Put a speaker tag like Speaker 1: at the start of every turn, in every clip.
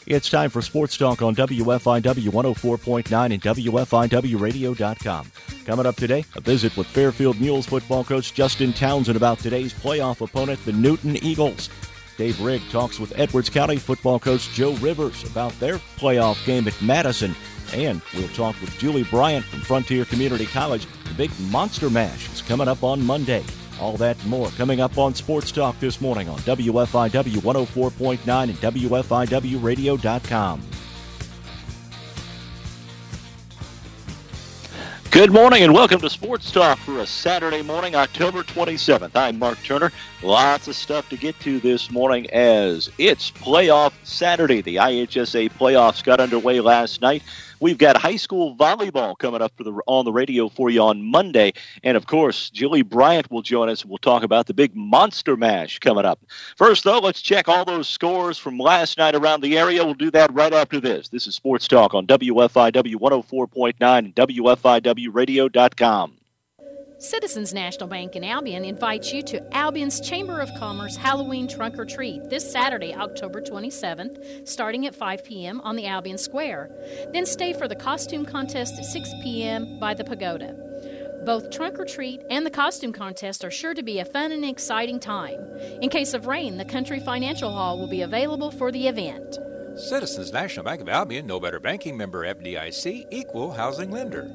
Speaker 1: It's time for Sports Talk on WFIW 104.9 and WFIWradio.com. Coming up today, a visit with Fairfield Mules football coach Justin Townsend about today's playoff opponent, the Newton Eagles. Dave Rigg talks with Edwards County football coach Joe Rivers about their playoff game at Madison. And we'll talk with Julie Bryant from Frontier Community College. The big Monster Mash is coming up on Monday. All that and more coming up on Sports Talk this morning on WFIW 104.9 and WFIWradio.com.
Speaker 2: Good morning and welcome to Sports Talk for a Saturday morning, October 27th. I'm Mark Turner. Lots of stuff to get to this morning as it's playoff Saturday. The IHSA playoffs got underway last night. We've got high school volleyball coming up on the radio for you on Monday. And, of course, Julie Bryant will join us. We'll talk about the big Monster Mash coming up. First, though, let's check all those scores from last night around the area. We'll do that right after this. This is Sports Talk on WFIW 104.9 and WFIWradio.com.
Speaker 3: Citizens National Bank in Albion invites you to Albion's Chamber of Commerce Halloween Trunk or Treat this Saturday, October 27th, starting at 5 p.m. on the Albion Square. Then stay for the costume contest at 6 p.m. by the Pagoda. Both Trunk or Treat and the costume contest are sure to be a fun and exciting time. In case of rain, the Country Financial Hall will be available for the event.
Speaker 4: Citizens National Bank of Albion, no better banking, member FDIC, equal housing lender.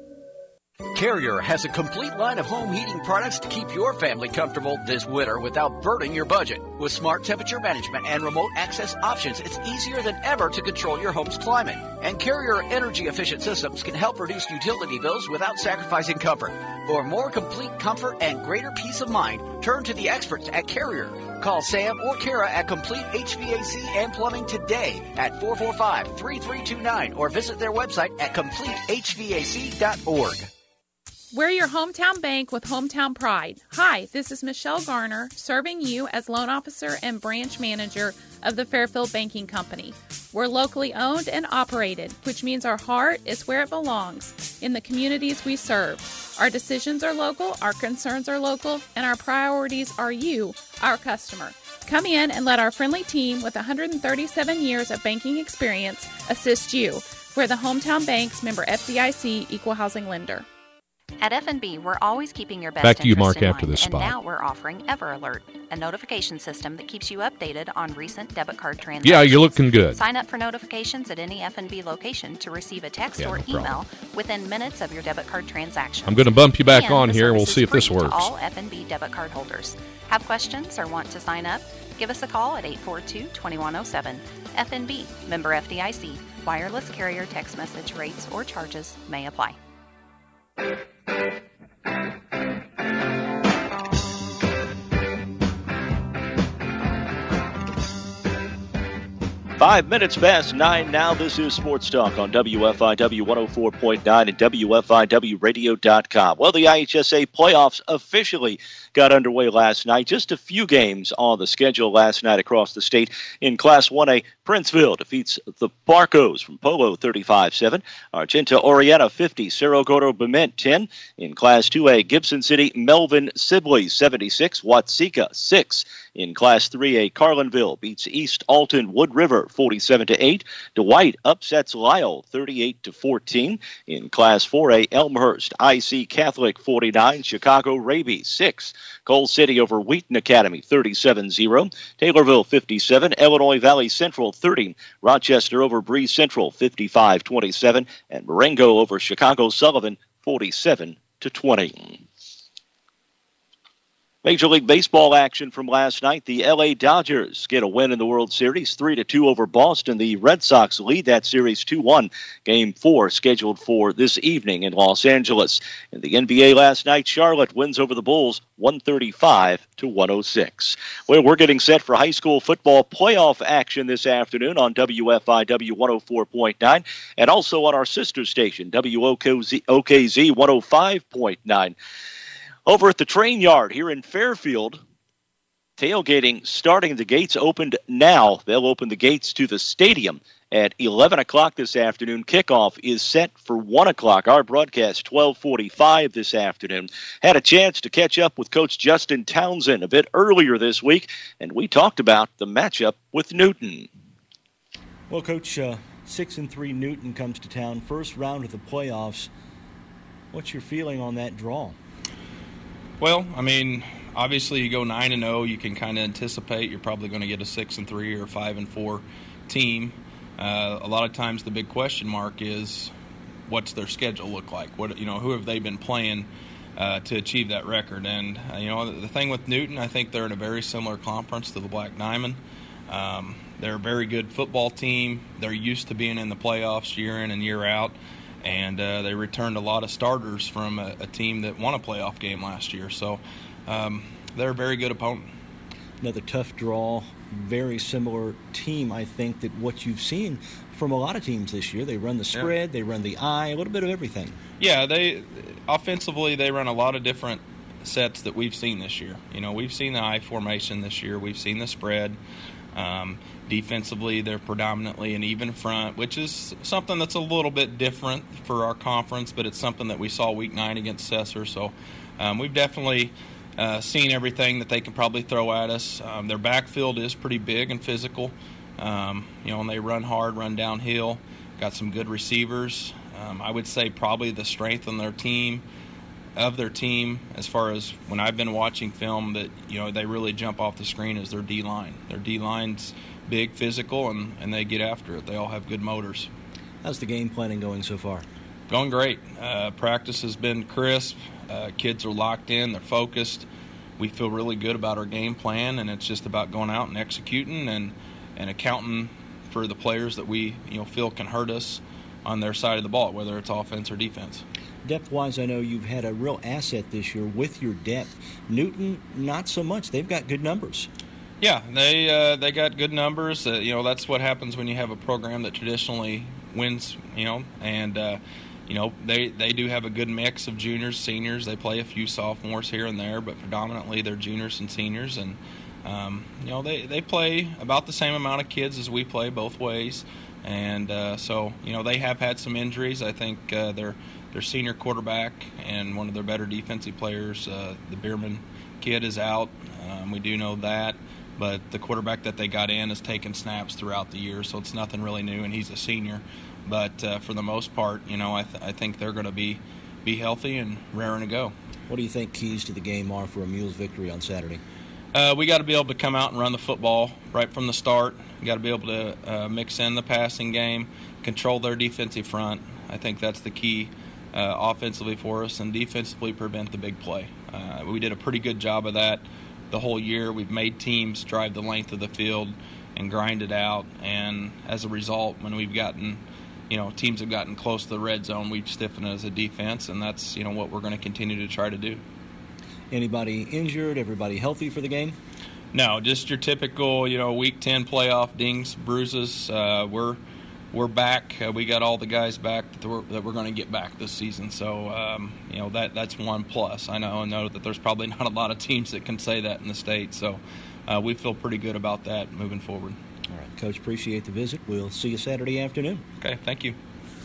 Speaker 5: Carrier has a complete line of home heating products to keep your family comfortable this winter without burning your budget. With smart temperature management and remote access options, it's easier than ever to control your home's climate. And Carrier energy-efficient systems can help reduce utility bills without sacrificing comfort. For more complete comfort and greater peace of mind, turn to the experts at Carrier. Call Sam or Kara at Complete HVAC and Plumbing today at 445-3329 or visit their website at CompleteHVAC.org.
Speaker 6: We're your hometown bank with hometown pride. Hi, this is Michelle Garner, serving you as loan officer and branch manager of the Fairfield Banking Company. We're locally owned and operated, which means our heart is where it belongs, in the communities we serve. Our decisions are local, our concerns are local, and our priorities are you, our customer. Come in and let our friendly team with 137 years of banking experience assist you. We're the hometown bank's member FDIC equal housing lender.
Speaker 7: At F&B, we're always keeping your best
Speaker 8: Back to you, Mark,
Speaker 7: interest in
Speaker 8: after
Speaker 7: mind,
Speaker 8: this spot.
Speaker 7: And now we're offering EverAlert, a notification system that keeps you updated on recent debit card transactions.
Speaker 8: Yeah, you're looking good.
Speaker 7: Sign up for notifications at any F&B location to receive a text or email within minutes of your debit card transaction.
Speaker 8: I'm going to bump you back on here, and we'll see if this works.
Speaker 7: To all F&B debit card holders. Have questions or want to sign up? Give us a call at 842-2107. F&B, member FDIC. Wireless carrier text message rates or charges may apply.
Speaker 2: 5 minutes past 9 now. This is Sports Talk on WFIW 104.9 and WFIWradio.com. Well, the IHSA playoffs officially got underway last night. Just a few games on the schedule last night across the state. In Class 1A, Princeville defeats the Barcos from Polo 35-7. Argenta Oriana 50, Cerro Gordo Bement 10. In Class 2A, Gibson City, Melvin Sibley 76, Watseka 6. In Class 3A, Carlinville beats East Alton Wood River 47-8. Dwight upsets Lyle 38-14. In Class 4A, Elmhurst IC Catholic 49, Chicago Raby 6. Coal City over Wheaton Academy 37-0. Taylorville 57, Illinois Valley Central 30. Rochester over Breeze Central 55-27. And Marengo over Chicago Sullivan 47-20. Major League Baseball action from last night. The L.A. Dodgers get a win in the World Series, 3-2 over Boston. The Red Sox lead that series 2-1. Game 4 scheduled for this evening in Los Angeles. In the NBA last night, Charlotte wins over the Bulls 135-106. Well, we're getting set for high school football playoff action this afternoon on WFIW 104.9 and also on our sister station, WOKZ 105.9. Over at the train yard here in Fairfield, tailgating starting. The gates opened now. They'll open the gates to the stadium at 11 o'clock this afternoon. Kickoff is set for 1 o'clock. Our broadcast, 12:45 this afternoon. Had a chance to catch up with Coach Justin Townsend a bit earlier this week, and we talked about the matchup with Newton.
Speaker 1: Well, Coach, 6-3 Newton comes to town, first round of the playoffs. What's your feeling on that draw?
Speaker 9: Well, I mean, obviously you go 9-0, you can kind of anticipate you're probably going to get a 6-3 or 5-4 team. A lot of times the big question mark is, what's their schedule look like? Who have they been playing to achieve that record? And the thing with Newton, I think they're in a very similar conference to the Black Diamond. They're a very good football team. They're used to being in the playoffs year in and year out, and they returned a lot of starters from a team that won a playoff game last year. So they're a very good opponent.
Speaker 1: Another tough draw, very similar team, I think, that what you've seen from a lot of teams this year. They run the spread, They run the eye, a little bit of everything. Yeah,
Speaker 9: offensively they run a lot of different sets that we've seen this year. We've seen the eye formation this year. We've seen the spread. Defensively, they're predominantly an even front, which is something that's a little bit different for our conference, but it's something that we saw Week 9 against Cesar. So we've definitely seen everything that they can probably throw at us. Their backfield is pretty big and physical, and they run hard, run downhill. Got some good receivers. I would say probably the strength on their team, as far as when I've been watching film, that they really jump off the screen, is their D-line. Their D-line's big, physical, and they get after it. They all have good motors.
Speaker 1: How's the game planning going so far?
Speaker 9: Going great. Practice has been crisp. Kids are locked in. They're focused. We feel really good about our game plan, and it's just about going out and executing and accounting for the players that we feel can hurt us on their side of the ball, whether it's offense or defense.
Speaker 1: Depth-wise, I know you've had a real asset this year with your depth. Newton, not so much. They've got good numbers.
Speaker 9: Yeah, they got good numbers. That's what happens when you have a program that traditionally wins. And they do have a good mix of juniors, seniors. They play a few sophomores here and there, but predominantly they're juniors and seniors. And they play about the same amount of kids as we play both ways. And so they have had some injuries. I think their senior quarterback and one of their better defensive players, the Bierman kid, is out. We do know that. But the quarterback that they got in has taken snaps throughout the year, so it's nothing really new, and he's a senior. But for the most part, I think they're going to be healthy and raring to go.
Speaker 1: What do you think keys to the game are for a Mules victory on Saturday?
Speaker 9: We got to be able to come out and run the football right from the start. We got to be able to mix in the passing game, control their defensive front. I think that's the key offensively for us, and defensively prevent the big play. We did a pretty good job of that the whole year. We've made teams drive the length of the field and grind it out, and as a result, when we've gotten, teams have gotten close to the red zone, we've stiffened as a defense, and that's, what we're going to continue to try to do.
Speaker 1: Anybody injured? Everybody healthy for the game?
Speaker 9: No, just your typical, Week 10 playoff dings, bruises. We're back. We got all the guys back that we're going to get back this season. So, that's one plus. I know that there's probably not a lot of teams that can say that in the state. So, we feel pretty good about that moving forward.
Speaker 1: All right, Coach, appreciate the visit. We'll see you Saturday afternoon.
Speaker 9: Okay, thank you.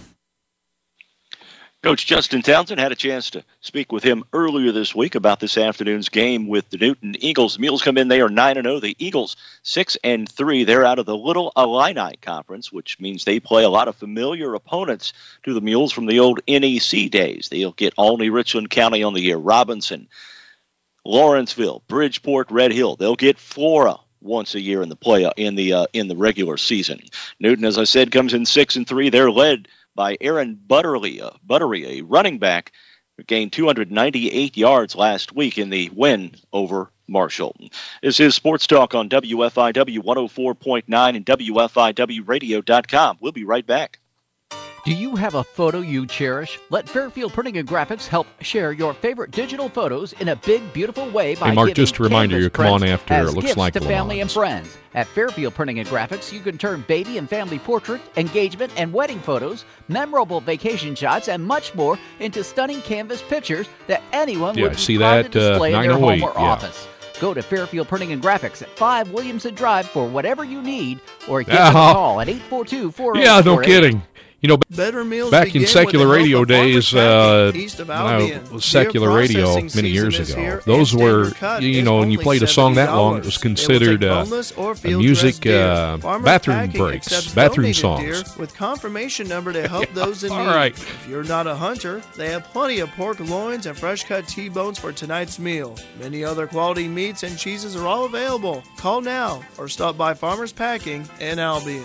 Speaker 2: Coach Justin Townsend had a chance to speak with him earlier this week about this afternoon's game with the Newton Eagles. The Mules come in, they are 9-0. The Eagles 6-3. They're out of the Little Illini Conference, which means they play a lot of familiar opponents to the Mules from the old NEC days. They'll get Olney, Richland County on the year, Robinson, Lawrenceville, Bridgeport, Red Hill. They'll get Flora once a year in the in the regular season. Newton, as I said, comes in 6-3. They're led by Aaron Buttery, a running back, who gained 298 yards last week in the win over Marshall. This is Sports Talk on WFIW 104.9 and WFIWradio.com. We'll be right back.
Speaker 10: Do you have a photo you cherish? Let Fairfield Printing and Graphics help share your favorite digital photos in a big, beautiful way by
Speaker 8: Hey, Mark,
Speaker 10: giving
Speaker 8: just a reminder, you come on after. It looks
Speaker 10: gifts
Speaker 8: like
Speaker 10: to family and
Speaker 8: Lamons.
Speaker 10: friends. At Fairfield Printing and Graphics, you can turn baby and family portrait, engagement and wedding photos, memorable vacation shots, and much more into stunning canvas pictures that anyone would be proud to display in their home or office. Go to Fairfield Printing and Graphics at 5 Williamson Drive for whatever you need, or give us a call at 842-4048.
Speaker 8: Yeah, no kidding.
Speaker 11: Better meals
Speaker 8: back in secular radio days,
Speaker 11: east of Albion.
Speaker 8: When I was secular radio many years ago, those were, when you played a song that long, it was considered music bathroom breaks, bathroom songs.
Speaker 11: With confirmation number to help those in need.
Speaker 8: All right.
Speaker 11: If you're not a hunter, they have plenty of pork loins and fresh-cut T-bones for tonight's meal. Many other quality meats and cheeses are all available. Call now or stop by Farmers Packing in Albion.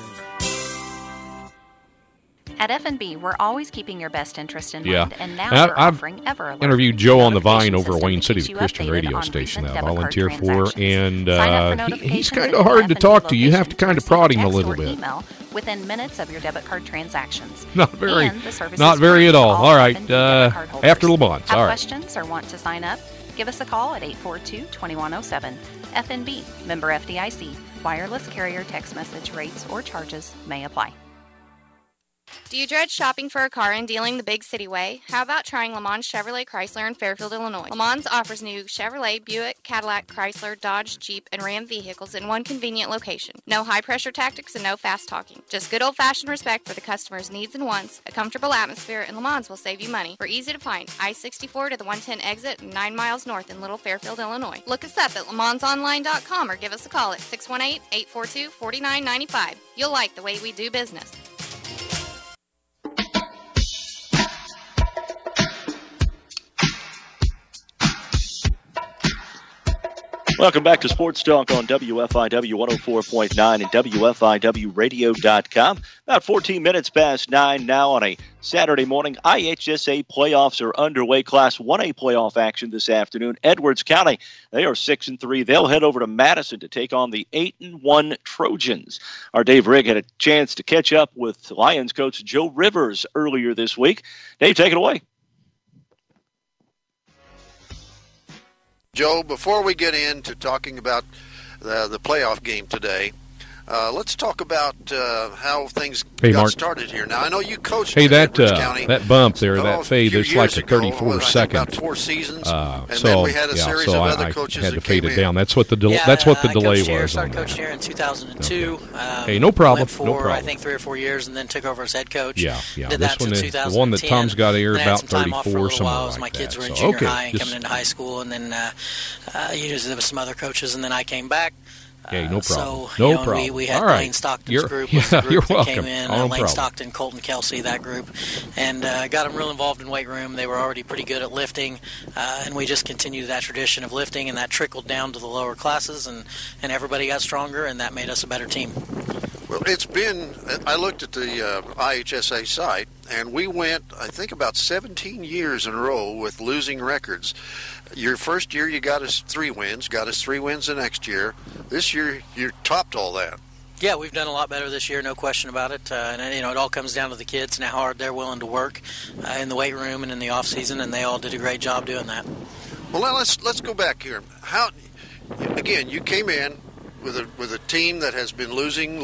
Speaker 7: At F&B, we're always keeping your best interest in mind, and now we're
Speaker 8: I've
Speaker 7: offering Everalert.
Speaker 8: Interviewed Joe on the Vine over at Wayne City, the Christian radio station that I volunteer for, and he's kind of hard to talk to. You have to kind of prod him a little bit.
Speaker 7: Within minutes of your debit card transactions.
Speaker 8: Not very at all. All right, after Lamont.
Speaker 7: Have
Speaker 8: all right.
Speaker 7: questions or want to sign up? Give us a call at 842-2107. F&B, member FDIC. Wireless carrier text message rates or charges may apply.
Speaker 12: Do you dread shopping for a car and dealing the big city way? How about trying Lamont Chevrolet Chrysler in Fairfield, Illinois? Lamont offers new Chevrolet, Buick, Cadillac, Chrysler, Dodge, Jeep, and Ram vehicles in one convenient location. No high-pressure tactics and no fast talking. Just good old-fashioned respect for the customer's needs and wants, a comfortable atmosphere, and Lamont will save you money. We're easy to find. I-64 to the 110 exit and 9 miles north in Little Fairfield, Illinois. Look us up at lamontsonline.com or give us a call at 618-842-4995. You'll like the way we do business.
Speaker 2: Welcome back to Sports Talk on WFIW 104.9 and WFIWradio.com. About 14 minutes past 9 now on a Saturday morning. IHSA playoffs are underway. Class 1A playoff action this afternoon. Edwards County, they are 6-3. They'll head over to Madison to take on the 8-1 Trojans. Our Dave Rigg had a chance to catch up with Lions coach Joe Rivers earlier this week. Dave, take it away.
Speaker 13: Joe, before we get into talking about the playoff game today, let's talk about how things got started here. Now, I know you coached in Edwards County.
Speaker 8: That bump there, that fade, it's like a 34-second.
Speaker 13: About 4 seasons, and then we had a series of other coaches
Speaker 8: had to
Speaker 13: that
Speaker 8: fade
Speaker 13: came
Speaker 8: it down.
Speaker 13: in.
Speaker 8: That's what the delay was.
Speaker 14: I coached here in 2002.
Speaker 8: Okay. Hey, no problem.
Speaker 14: Went for,
Speaker 8: no problem.
Speaker 14: I think 3 or 4 years, and then took over as head coach.
Speaker 8: Yeah.
Speaker 14: Did
Speaker 8: this
Speaker 14: that
Speaker 8: one,
Speaker 14: till
Speaker 8: the one that Tom's got here, about 34, something like
Speaker 14: my kids
Speaker 8: that.
Speaker 14: were in junior high and coming into high school, and then there was some other coaches, and then I came back.
Speaker 8: Okay, no problem.
Speaker 14: So, we had Lane Stockton's group. Was the group
Speaker 8: you're
Speaker 14: that
Speaker 8: welcome.
Speaker 14: Came in, Lane Stockton, Colton Kelsey, that group, and got them real involved in weight room. They were already pretty good at lifting, and we just continued that tradition of lifting, and that trickled down to the lower classes, and everybody got stronger, and that made us a better team.
Speaker 13: Well, I looked at the IHSA site, and we went, I think, about 17 years in a row with losing records. Your first year, you got us 3 wins, got us 3 wins the next year. This year, you topped all that.
Speaker 14: Yeah, we've done a lot better this year, no question about it. And it all comes down to the kids and how hard they're willing to work in the weight room and in the off season, and they all did a great job doing that.
Speaker 13: Well, now let's go back here. Again, you came in with a team that has been losing.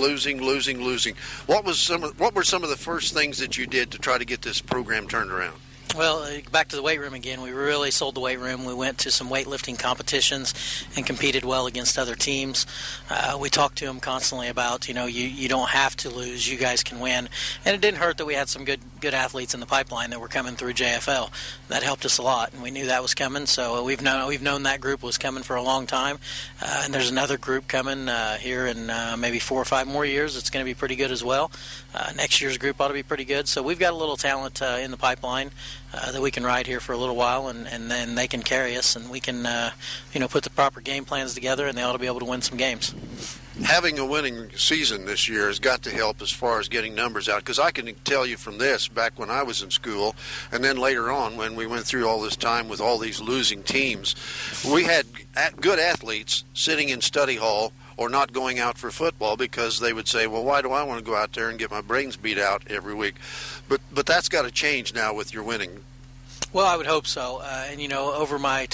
Speaker 13: What were some of the first things that you did to try to get this program turned around?
Speaker 14: Well, back to the weight room again. We really sold the weight room. We went to some weightlifting competitions and competed well against other teams. We talked to them constantly about, you don't have to lose. You guys can win. And it didn't hurt that we had some good athletes in the pipeline that were coming through JFL. That helped us a lot, and we knew that was coming. So we've known that group was coming for a long time. And there's another group coming here in maybe 4 or 5 more years. It's going to be pretty good as well. Next year's group ought to be pretty good. So we've got a little talent in the pipeline that we can ride here for a little while, and then they can carry us, and we can put the proper game plans together, and they ought to be able to win some games.
Speaker 13: Having a winning season this year has got to help as far as getting numbers out, because I can tell you from this, back when I was in school, and then later on when we went through all this time with all these losing teams, we had good athletes sitting in study hall or not going out for football because they would say, well, why do I want to go out there and get my brains beat out every week? But that's got to change now with your winning.
Speaker 14: Well, I would hope so. And over my 20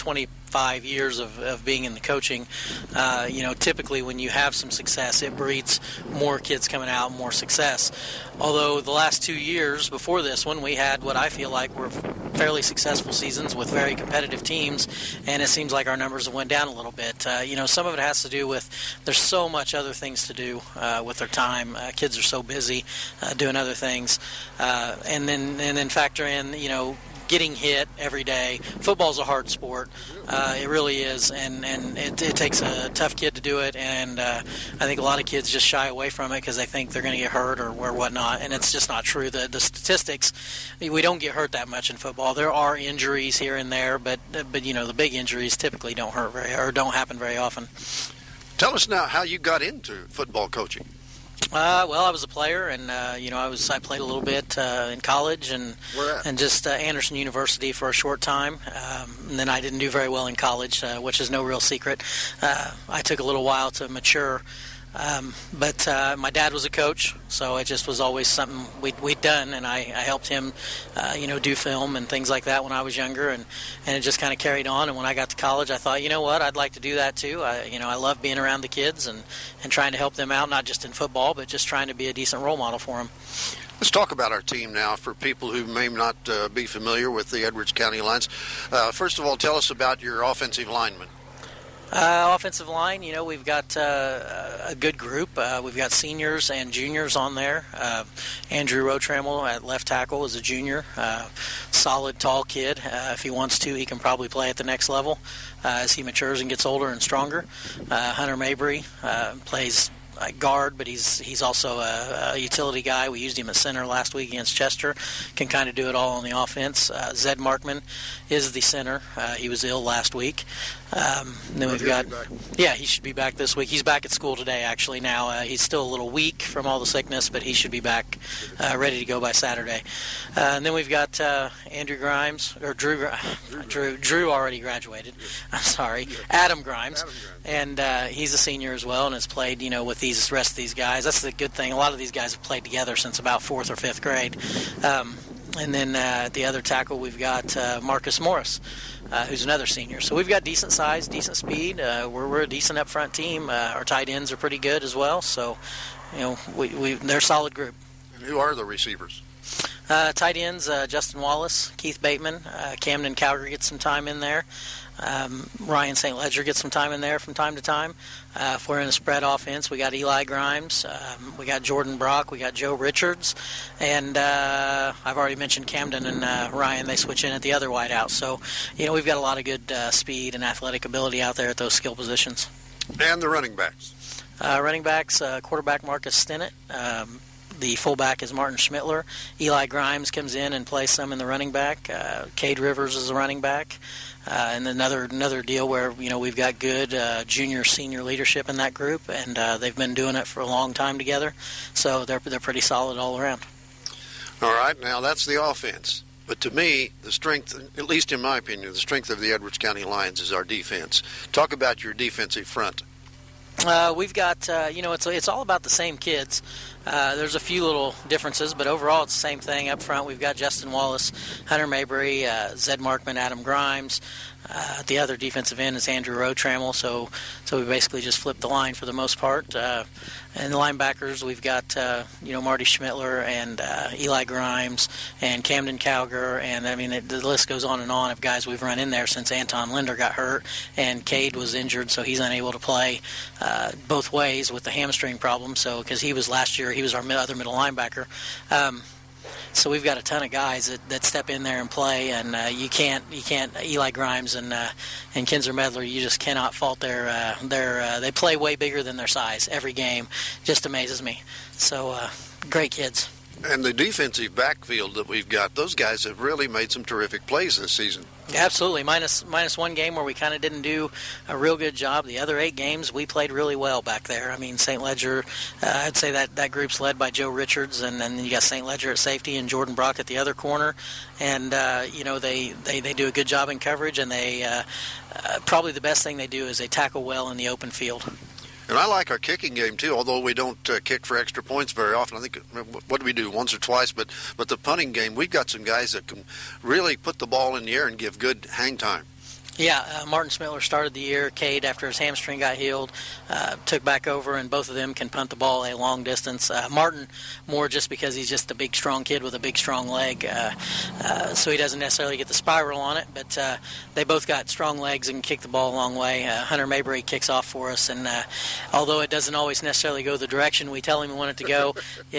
Speaker 14: 5 years of being in the coaching, typically when you have some success, it breeds more kids coming out, more success. Although the last 2 years before this one, we had what I feel like were fairly successful seasons with very competitive teams, and it seems like our numbers have went down a little bit. Some of it has to do with there's so much other things to do with their time. Kids are so busy doing other things, and then factor in, getting hit every day. Football's a hard sport. It really is, and it takes a tough kid to do it, and I think a lot of kids just shy away from it because they think they're going to get hurt or whatnot, and it's just not true. The statistics, we don't get hurt that much in football. There are injuries here and there, but the big injuries typically don't happen very often.
Speaker 13: Tell us now how you got into football coaching.
Speaker 14: Well, I was a player, and I played a little bit in college, and just Anderson University for a short time. And then I didn't do very well in college, which is no real secret. I took a little while to mature. But my dad was a coach, so it just was always something we'd done, and I helped him, do film and things like that when I was younger, and it just kind of carried on. And when I got to college, I thought, I'd like to do that too. I love being around the kids and trying to help them out, not just in football, but just trying to be a decent role model for them.
Speaker 13: Let's talk about our team now for people who may not be familiar with the Edwards County Lions. First of all, tell us about your offensive linemen.
Speaker 14: Offensive line, we've got a good group. We've got seniors and juniors on there. Andrew Rotrammel at left tackle is a junior. Solid, tall kid. If he wants to, he can probably play at the next level as he matures and gets older and stronger. Hunter Mabry plays guard, but he's also a utility guy. We used him at center last week against Chester. Can kind of do it all on the offense. Zed Markman is the center. He was ill last week. Then we've got, he should be back this week. He's back at school today, actually. Now he's still a little weak from all the sickness, but he should be back, ready to go by Saturday. And then we've got Andrew Grimes, or Drew already graduated. I'm sorry, Adam Grimes, and he's a senior as well, and has played, with these rest of these guys. That's the good thing. A lot of these guys have played together since about 4th or 5th grade. And then at the other tackle, we've got Marcus Morris, who's another senior. So we've got decent size, decent speed. We're a decent up front team. Our tight ends are pretty good as well. So, they're a solid group.
Speaker 13: And who are the receivers?
Speaker 14: Tight ends, Justin Wallace, Keith Bateman, Camden Calgary gets some time in there. Ryan St. Ledger gets some time in there from time to time. If we're in a spread offense, we got Eli Grimes, we got Jordan Brock, we got Joe Richards, and I've already mentioned Camden and Ryan. They switch in at the other wideout. So, we've got a lot of good speed and athletic ability out there at those skill positions.
Speaker 13: And the running backs?
Speaker 14: Quarterback Marcus Stinnett. The fullback is Martin Schmittler. Eli Grimes comes in and plays some in the running back. Cade Rivers is the running back. And another deal where we've got good junior senior leadership in that group, and they've been doing it for a long time together, so they're pretty solid all around.
Speaker 13: All right, now that's the offense. But to me, the strength, at least in my opinion, the strength of the Edwards County Lions is our defense. Talk about your defensive front.
Speaker 14: We've got, it's all about the same kids. There's a few little differences, but overall it's the same thing. Up front, we've got Justin Wallace, Hunter Mabry, Zed Markman, Adam Grimes. The other defensive end is Andrew Rotrammel, so we basically just flipped the line for the most part. And the linebackers, we've got Marty Schmittler and Eli Grimes and Camden Calgary, and the list goes on of guys we've run in there since Anton Linder got hurt and Cade was injured, so he's unable to play both ways with the hamstring problem. So because he was last year, he was our other middle linebacker. So we've got a ton of guys that step in there and play, and you can't Eli Grimes and Kinzer Medler, you just cannot fault their they play way bigger than their size every game. Just amazes me. So great kids.
Speaker 13: And the defensive backfield that we've got, those guys have really made some terrific plays this season.
Speaker 14: Absolutely. Minus one game where we kind of didn't do a real good job. The other 8 games, we played really well back there. St. Ledger, I'd say that group's led by Joe Richards, and then you got St. Ledger at safety and Jordan Brock at the other corner. And, they do a good job in coverage, and they probably the best thing they do is they tackle well in the open field.
Speaker 13: And I like our kicking game, too, although we don't kick for extra points very often. I think, what do we do, once or twice? But the punting game, we've got some guys that can really put the ball in the air and give good hang time.
Speaker 14: Yeah, Martin Smittler started the year. Cade, after his hamstring got healed, took back over, and both of them can punt the ball a long distance. Martin more just because he's just a big, strong kid with a big, strong leg, so he doesn't necessarily get the spiral on it, but they both got strong legs and can kick the ball a long way. Hunter Mabry kicks off for us, and although it doesn't always necessarily go the direction we tell him we want it to go,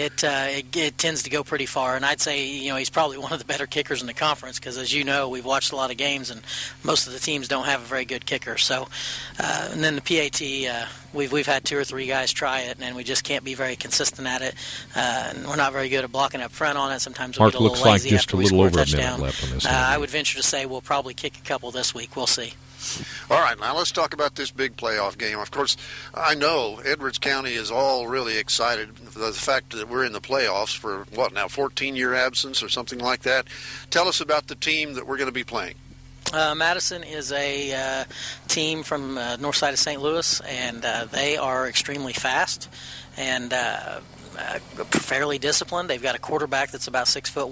Speaker 14: it tends to go pretty far, and I'd say he's probably one of the better kickers in the conference because, as you know, we've watched a lot of games, and most of the teams don't have a very good kicker. So, and then the PAT, we've had 2 or 3 guys try it, and we just can't be very consistent at it. And we're not very good at blocking up front on it. Sometimes we'll get a little lazy after we score a touchdown. I would venture to say we'll probably kick a couple this week. We'll see.
Speaker 13: All right, now let's talk about this big playoff game. Of course, I know Edwards County is all really excited for the fact that we're in the playoffs for, 14-year absence or something like that. Tell us about the team that we're going to be playing.
Speaker 14: Madison is a team from north side of St. Louis, and they are extremely fast and fairly disciplined. They've got a quarterback that's about 6'1",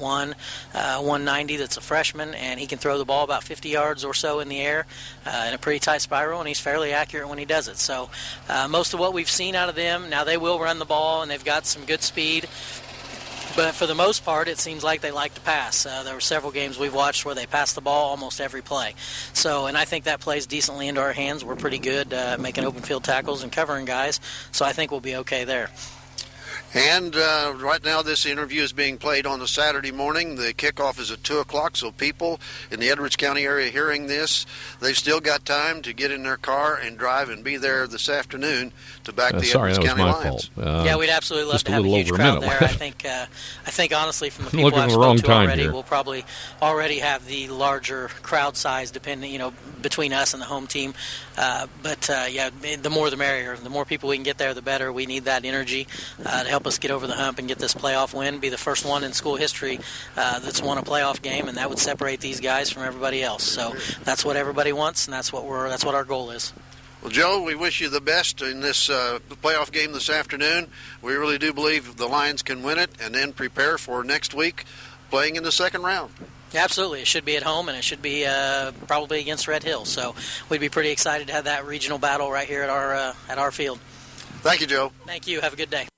Speaker 14: 190, that's a freshman, and he can throw the ball about 50 yards or so in the air in a pretty tight spiral, and he's fairly accurate when he does it. So most of what we've seen out of them, now they will run the ball, and they've got some good speed. But for the most part, it seems like they like to pass. There were several games we've watched where they passed the ball almost every play. And I think that plays decently into our hands. We're pretty good making open field tackles and covering guys, so I think we'll be okay there.
Speaker 13: And right now this interview is being played on a Saturday morning. The kickoff is at 2 o'clock, so people in the Edwards County area hearing this, they've still got time to get in their car and drive and be there this afternoon to back the Edwards County Lions.
Speaker 14: Yeah, we'd absolutely love to have a huge crowd there. I think honestly, from the people I've spoken to already, we'll probably already have the larger crowd size between us and the home team. But the more the merrier. The more people we can get there, the better. We need that energy to help us get over the hump and get this playoff win, be the first one in school history that's won a playoff game, and that would separate these guys from everybody else. So that's what everybody wants, and that's what our goal is.
Speaker 13: Well, Joe, we wish you the best in this playoff game this afternoon. We really do believe the Lions can win it and then prepare for next week playing in the second round.
Speaker 14: Absolutely. It should be at home, and it should be probably against Red Hill. So we'd be pretty excited to have that regional battle right here at our field.
Speaker 13: Thank you, Joe.
Speaker 14: Thank you. Have a good day.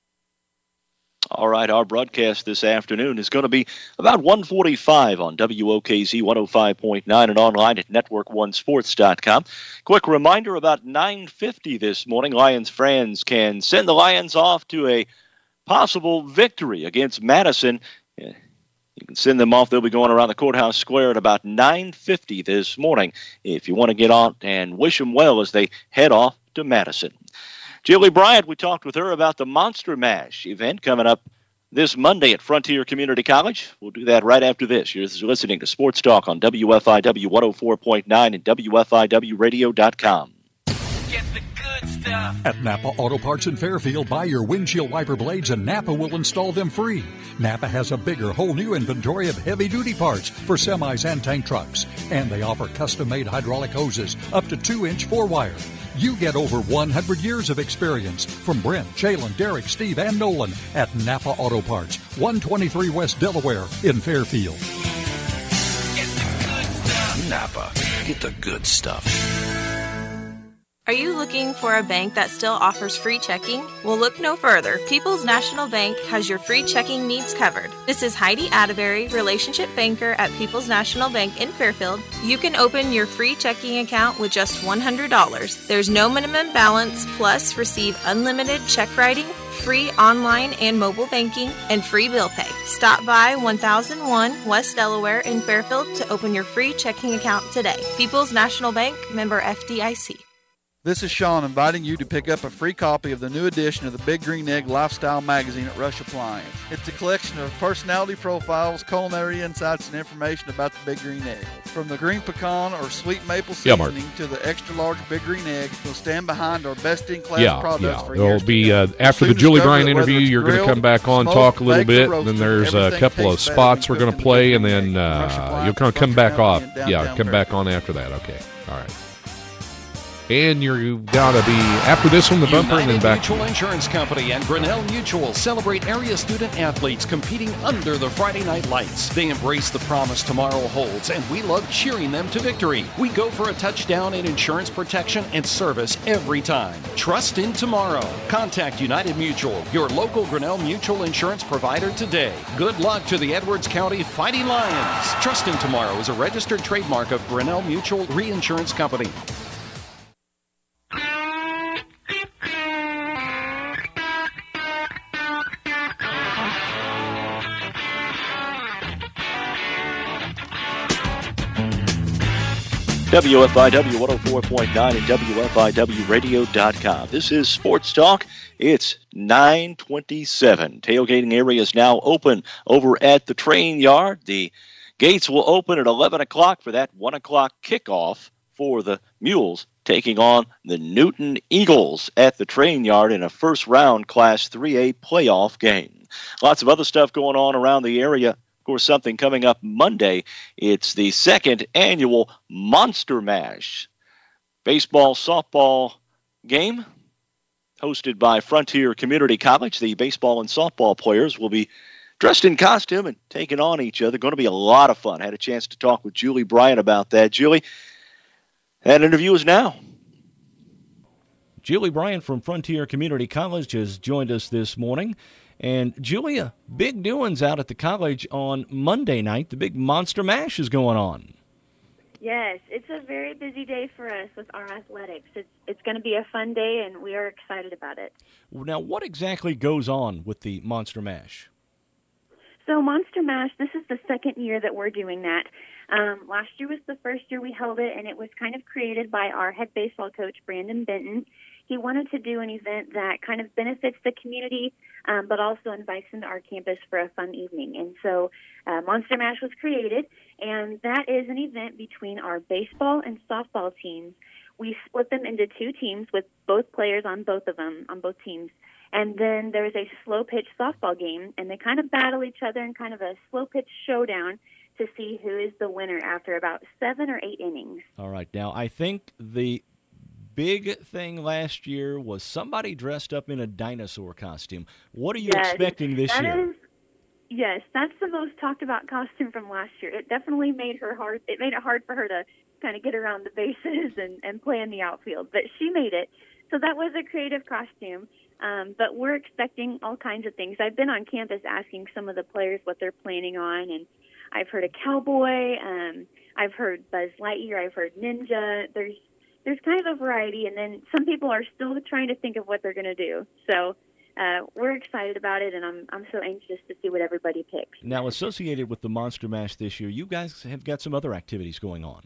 Speaker 2: All right, our broadcast this afternoon is going to be about 1:45 on WOKZ 105.9 and online at network1sports.com. Quick reminder, about 9:50 this morning, Lions fans can send the Lions off to a possible victory against Madison. You can send them off. They'll be going around the courthouse square at about 9:50 this morning if you want to get on and wish them well as they head off to Madison. Julie Bryant, we talked with her about the Monster Mash event coming up this Monday at Frontier Community College. We'll do that right after this. You're listening to Sports Talk on WFIW 104.9 and WFIWradio.com.
Speaker 15: Get the good stuff. At Napa Auto Parts in Fairfield, buy your windshield wiper blades and Napa will install them free. Napa has a bigger, whole new inventory of heavy-duty parts for semis and tank trucks. And they offer custom-made hydraulic hoses up to 2-inch 4-wire. You get over 100 years of experience from Brent, Jalen, Derek, Steve, and Nolan at Napa Auto Parts, 123 West Delaware in Fairfield.
Speaker 16: Get the good stuff. Napa, get the good stuff.
Speaker 17: Are you looking for a bank that still offers free checking? Well, look no further. People's National Bank has your free checking needs covered. This is Heidi Atterbury, relationship banker at People's National Bank in Fairfield. You can open your free checking account with just $100. There's no minimum balance, plus receive unlimited check writing, free online and mobile banking, and free bill pay. Stop by 1001 West Delaware in Fairfield to open your free checking account today. People's National Bank, member FDIC.
Speaker 18: This is Sean inviting you to pick up a free copy of the new edition of the Big Green Egg Lifestyle Magazine at Rush Appliance. It's a collection of personality profiles, culinary insights, and information about the Big Green Egg. From the green pecan or sweet maple seasoning to the extra large Big Green Egg, we'll stand behind our best-in-class products for years to come.
Speaker 8: After the Julie Bryant interview, you're going to come back on, talk a little bit, and then there's a couple of spots we're going to play, and then you'll come back off. Yeah, come back on after that. Okay. All right. And you've got to be, after this one, the bumper,
Speaker 19: United
Speaker 8: and then back.
Speaker 19: Mutual Insurance Company and Grinnell Mutual celebrate area student athletes competing under the Friday night lights. They embrace the promise tomorrow holds, and we love cheering them to victory. We go for a touchdown in insurance protection and service every time. Trust in tomorrow. Contact United Mutual, your local Grinnell Mutual Insurance provider today. Good luck to the Edwards County Fighting Lions. Trust in tomorrow is a registered trademark of Grinnell Mutual Reinsurance Company.
Speaker 2: WFIW 104.9 and WFIWradio.com. This is Sports Talk. It's 9:27. Tailgating area is now open over at the train yard. The gates will open at 11 o'clock for that 1 o'clock kickoff for the Mules taking on the Newton Eagles at the train yard in a first-round Class 3A playoff game. Lots of other stuff going on around the area. Of course, something coming up Monday. It's the second annual Monster Mash baseball softball game hosted by Frontier Community College. The baseball and softball players will be dressed in costume and taking on each other. Going to be a lot of fun. Had a chance to talk with Julie Bryant about that. Julie, that interview is now.
Speaker 1: Julie Bryant from Frontier Community College has joined us this morning. And, Julia, big doings out at the college on Monday night. The big Monster Mash is going on.
Speaker 20: Yes, it's a very busy day for us with our athletics. It's going to be a fun day, and we are excited about it.
Speaker 1: Now, what exactly goes on with the Monster Mash?
Speaker 20: So Monster Mash, this is the second year that we're doing that. Last year was the first year we held it, and it was kind of created by our head baseball coach, Brandon Benton. He wanted to do an event that kind of benefits the community, but also invites them to our campus for a fun evening. And so Monster Mash was created, and that is an event between our baseball and softball teams. We split them into two teams with both players on both teams. And then there's a slow-pitch softball game, and they kind of battle each other in kind of a slow-pitch showdown to see who is the winner after about 7 or 8 innings.
Speaker 1: All right. Now, I think the big thing last year was somebody dressed up in a dinosaur costume. What are you expecting this year?
Speaker 20: Yes, that's the most talked about costume from last year. It definitely made her hard. It made it hard for her to kind of get around the bases and play in the outfield, but she made it. So that was a creative costume. But we're expecting all kinds of things. I've been on campus asking some of the players what they're planning on, and I've heard a cowboy. I've heard Buzz Lightyear. I've heard Ninja. There's kind of a variety, and then some people are still trying to think of what they're going to do. So we're excited about it, and I'm so anxious to see what everybody picks.
Speaker 1: Now, associated with the Monster Mash this year, you guys have got some other activities going on.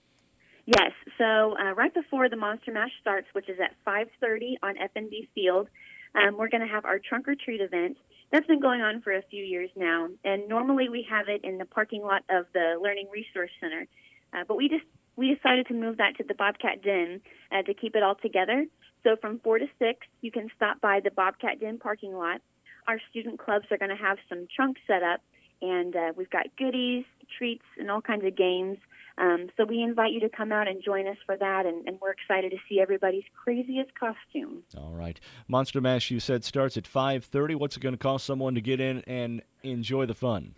Speaker 20: Yes. So right before the Monster Mash starts, which is at 5:30 on F&B Field, we're going to have our Trunk or Treat event. That's been going on for a few years now, and normally we have it in the parking lot of the Learning Resource Center. But we decided to move that to the Bobcat Den to keep it all together. So from 4 to 6, you can stop by the Bobcat Den parking lot. Our student clubs are going to have some trunks set up, and we've got goodies, treats, and all kinds of games. So we invite you to come out and join us for that, and we're excited to see everybody's craziest costume.
Speaker 1: All right. Monster Mash, you said, starts at 5:30. What's it going to cost someone to get in and enjoy the fun?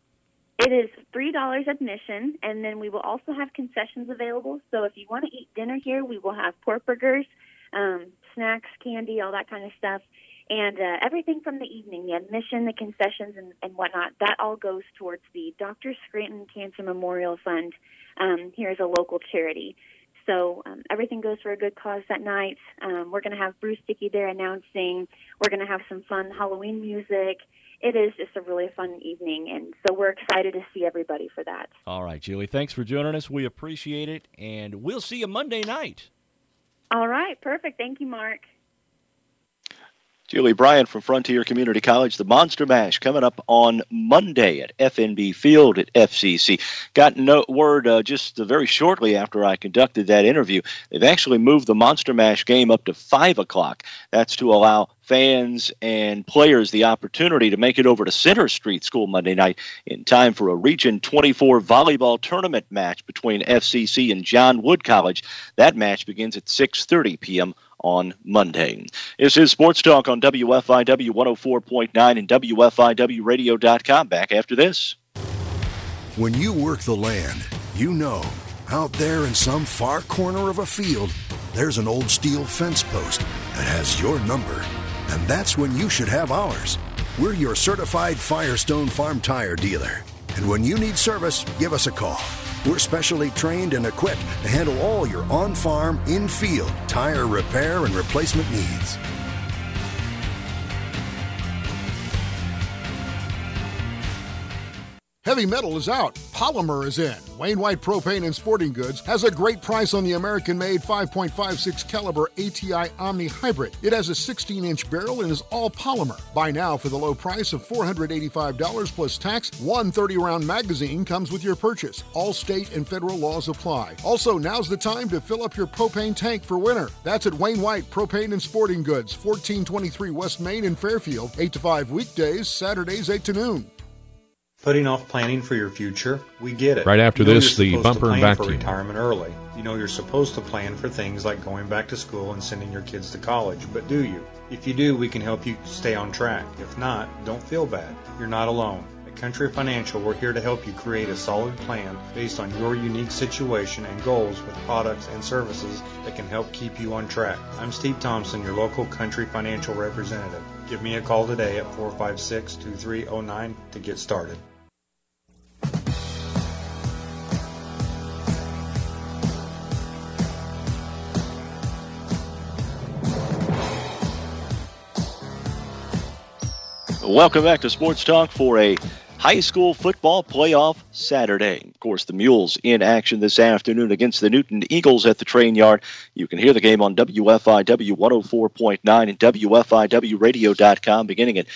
Speaker 20: It is $3 admission, and then we will also have concessions available. So if you want to eat dinner here, we will have pork burgers, snacks, candy, all that kind of stuff. And everything from the evening, the admission, the concessions, and whatnot, that all goes towards the Dr. Scranton Cancer Memorial Fund here as a local charity. So everything goes for a good cause that night. We're going to have Bruce Dickey there announcing. We're going to have some fun Halloween music. It is just a really fun evening, and so we're excited to see everybody for that.
Speaker 1: All right, Julie, thanks for joining us. We appreciate it, and we'll see you Monday night.
Speaker 20: All right, perfect. Thank you, Mark.
Speaker 2: Julie Bryant from Frontier Community College. The Monster Mash coming up on Monday at FNB Field at FCC. Got word just very shortly after I conducted that interview. They've actually moved the Monster Mash game up to 5 o'clock. That's to allow fans and players the opportunity to make it over to Center Street School Monday night in time for a Region 24 volleyball tournament match between FCC and John Wood College. That match begins at 6:30 p.m. on Monday. This is Sports Talk on WFIW 104.9 and WFIWradio.com. Back after this.
Speaker 16: When you work the land, you know, out there in some far corner of a field, there's an old steel fence post that has your number. And that's when you should have ours. We're your certified Firestone Farm Tire dealer. And when you need service, give us a call. We're specially trained and equipped to handle all your on-farm, in-field tire repair and replacement needs.
Speaker 21: Heavy metal is out. Polymer is in. Wayne White Propane and Sporting Goods has a great price on the American-made 5.56 caliber ATI Omni Hybrid. It has a 16-inch barrel and is all polymer. Buy now for the low price of $485 plus tax. One 30-round magazine comes with your purchase. All state and federal laws apply. Also, now's the time to fill up your propane tank for winter. That's at Wayne White Propane and Sporting Goods, 1423 West Main in Fairfield, 8 to 5 weekdays, Saturdays 8 to noon.
Speaker 22: Putting off planning for your future? We get it.
Speaker 8: Right after this, the bumper and back to you.
Speaker 22: Retirement early. You know you're supposed to plan for things like going back to school and sending your kids to college, but do you? If you do, we can help you stay on track. If not, don't feel bad. You're not alone. At Country Financial, we're here to help you create a solid plan based on your unique situation and goals with products and services that can help keep you on track. I'm Steve Thompson, your local Country Financial representative. Give me a call today at 456-2309 to get started.
Speaker 2: Welcome back to Sports Talk for a high school football playoff Saturday. Of course, the Mules in action this afternoon against the Newton Eagles at the Train Yard. You can hear the game on WFIW 104.9 and WFIWradio.com beginning at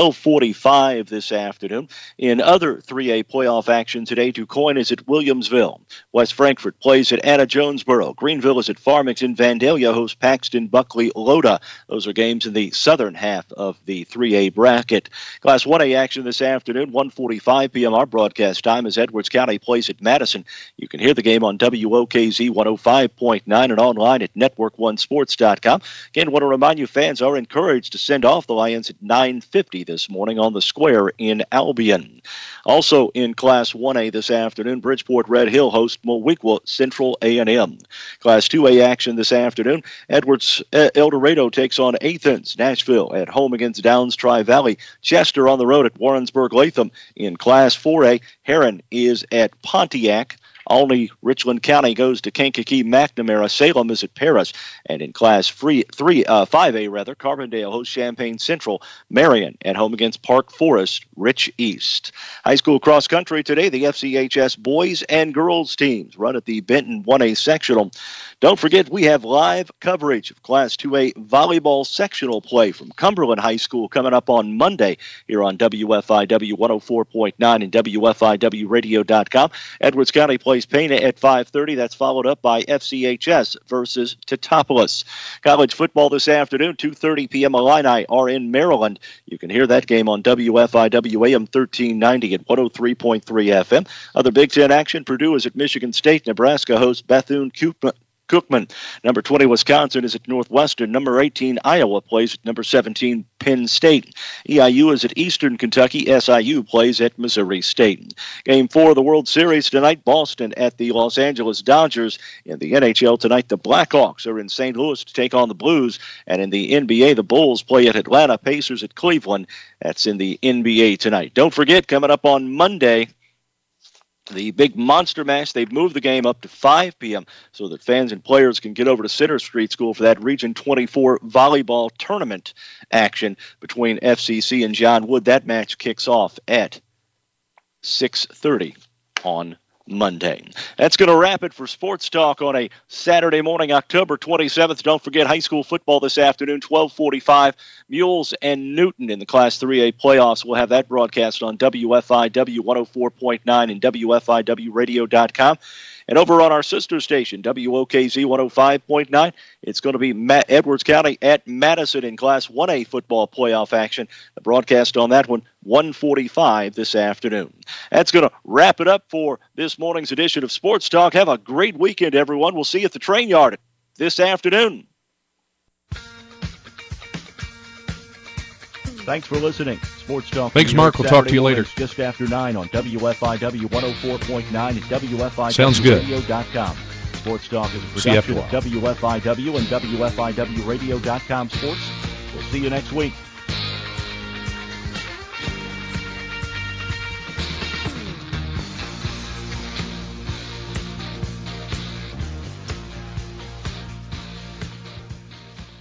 Speaker 2: 12:45 this afternoon. In other 3A playoff action today, DuQuoin is at Williamsville. West Frankfort plays at Anna Jonesboro. Greenville is at Farmington. Vandalia hosts Paxton Buckley Loda. Those are games in the southern half of the 3A bracket. Class 1A action this afternoon, 1:45 p.m. Our broadcast time as Edwards County plays at Madison. You can hear the game on WOKZ 105.9 and online at network1sports.com. Again, want to remind you, fans are encouraged to send off the Lions at 9:50 this morning on the square in Albion. Also in Class 1A this afternoon, Bridgeport Red Hill hosts Moweaqua Central A&M. Class 2A action this afternoon, Edwards El Dorado takes on Athens. Nashville at home against Downs Tri-Valley. Chester on the road at Warrensburg Latham. In Class 4A, Heron is at Pontiac. Only Richland County goes to Kankakee McNamara. Salem is at Paris. And in Class 5A, Carbondale hosts Champaign Central. Marion at home against Park Forest, Rich East. High school cross country today, the FCHS boys and girls teams run at the Benton 1A sectional. Don't forget, we have live coverage of Class 2A volleyball sectional play from Cumberland High School coming up on Monday here on WFIW 104.9 and WFIWradio.com. Edwards County plays Pana at 5:30. That's followed up by FCHS versus Teutopolis. College football this afternoon, 2:30 p.m. Illini are in Maryland. You can hear that game on WFIW AM 1390 at 103.3 FM. Other Big Ten action, Purdue is at Michigan State. Nebraska hosts Bethune-Cookman. Number 20, Wisconsin is at Northwestern. Number 18, Iowa plays at number 17, Penn State. EIU is at Eastern Kentucky. SIU plays at Missouri State. Game 4 of the World Series tonight, Boston at the Los Angeles Dodgers. In the NHL tonight, the Blackhawks are in St. Louis to take on the Blues. And in the NBA, the Bulls play at Atlanta, Pacers at Cleveland. That's in the NBA tonight. Don't forget, coming up on Monday, the big Monster Mash. They've moved the game up to 5 p.m. so that fans and players can get over to Center Street School for that Region 24 volleyball tournament action between FCC and John Wood. That match kicks off at 6:30 on Monday. That's going to wrap it for Sports Talk on a Saturday morning, October 27th. Don't forget high school football this afternoon, 12:45. Mules and Newton in the Class 3A playoffs. We'll have that broadcast on WFIW 104.9 and WFIWradio.com. And over on our sister station, WOKZ 105.9, it's going to be Edwards County at Madison in Class 1A football playoff action. The broadcast on that one, 1:45 this afternoon. That's going to wrap it up for this morning's edition of Sports Talk. Have a great weekend, everyone. We'll see you at the train yard this afternoon. Thanks for listening. Sports Talk.
Speaker 8: Thanks, Mark. We'll talk to you later.
Speaker 2: Just after 9 on WFIW 104.9 and WFIW
Speaker 8: Sounds good.
Speaker 2: Radio.com. Sports Talk is a production of WFIW and WFIWradio.com Sports. We'll see you next week.